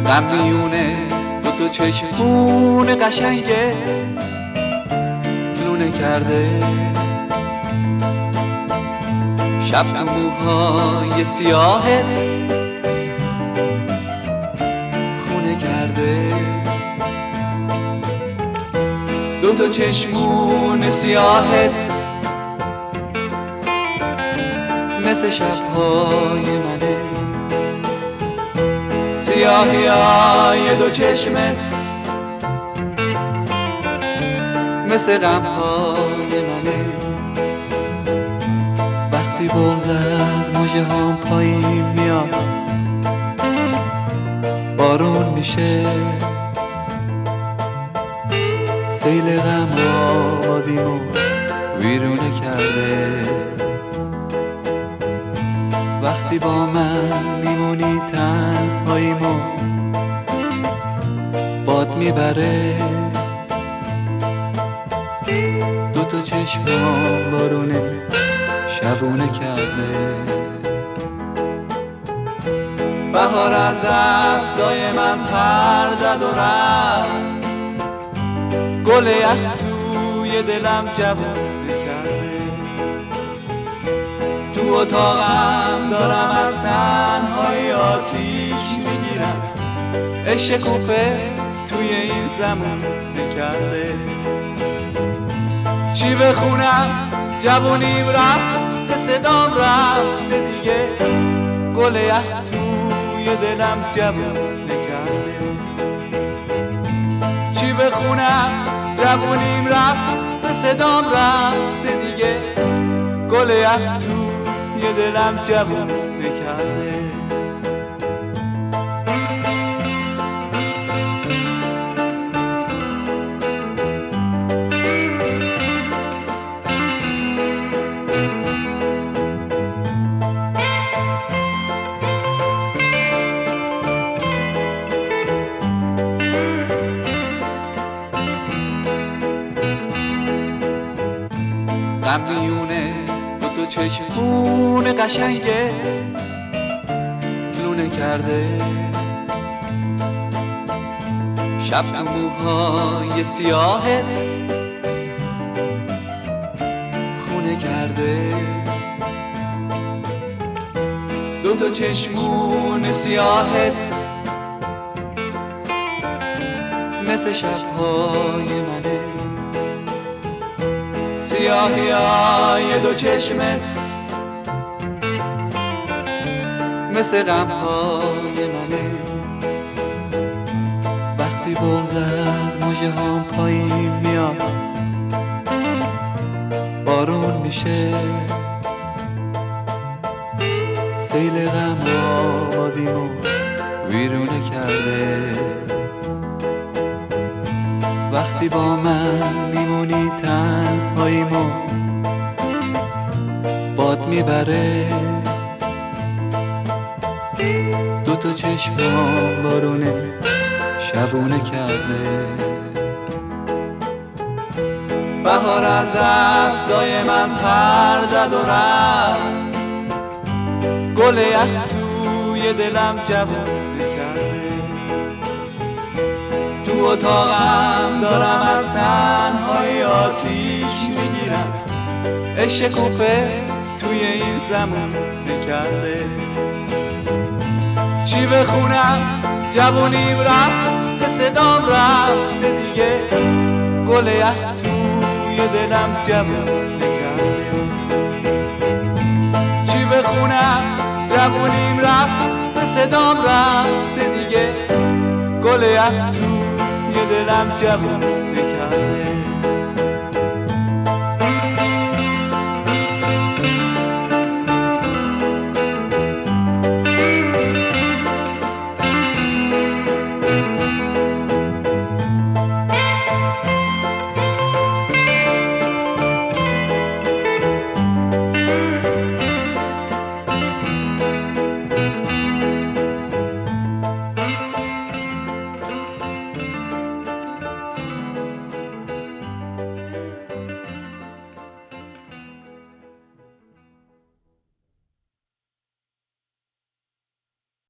غم میونه دوتا چشمون قشنگه لونه کرده، شب تو موهای سیاهت خونه کرده. دوتا چشمون سیاهت مثل شبهای منه، سیاهی های دو چشمت مثل غمهای منه. وقتی بغض از مژه هام پایین میاد بارون میشه، سیل غم آبادیمو ویرونه کرده. وقتی با من میمونی تنهاییمو باد میبره، دوتا چشمام بارونه شبونه کرده. بهار از دستای من پر زد و رفت، گل یخ توی دلم جوونه کرده. تو اتاقم دارم از تنهایی آتیش میگیرم، عشق کوفه توی این زمونه کرده. چی بخونم جوونیم رفت، صدام رفته دیگه، گل یخ توی دلم جوونه کرده. چی بخونم جوونیم رفت، صدام رفته دیگه، گل یخ توی دلم جوونه کرده. غم میونه دوتا چشمون قشنگه لونه کرده، شب تو موهای سیاهت خونه کرده. دوتا چشمون سیاهت مثل شبهای منه، سیاهی های دو چشمت مثل غمهای منه. وقتی بغض از مژه هام پایین میاد بارون میشه، سیل غم آبادیمو ویرونه کرده. وقتی با من میمونی تنهاییمو باد میبره، دوتا چشمام بارونه شبونه کرده. بهار از دستای من پر زد و رفت، گل یخ توی دلم جوونه کرده. تو اتاقم دارم از تنهایی آتیش میگیرم، عشق کوفه توی این زمونه کرده. چی بخونم جوونیم رفت، صدام رفته دیگه، گل یخ توی دلم جوونه کرده. چی بخونم جوونیم رفت، صدام رفته دیگه، گل یخ توی دلم جوونه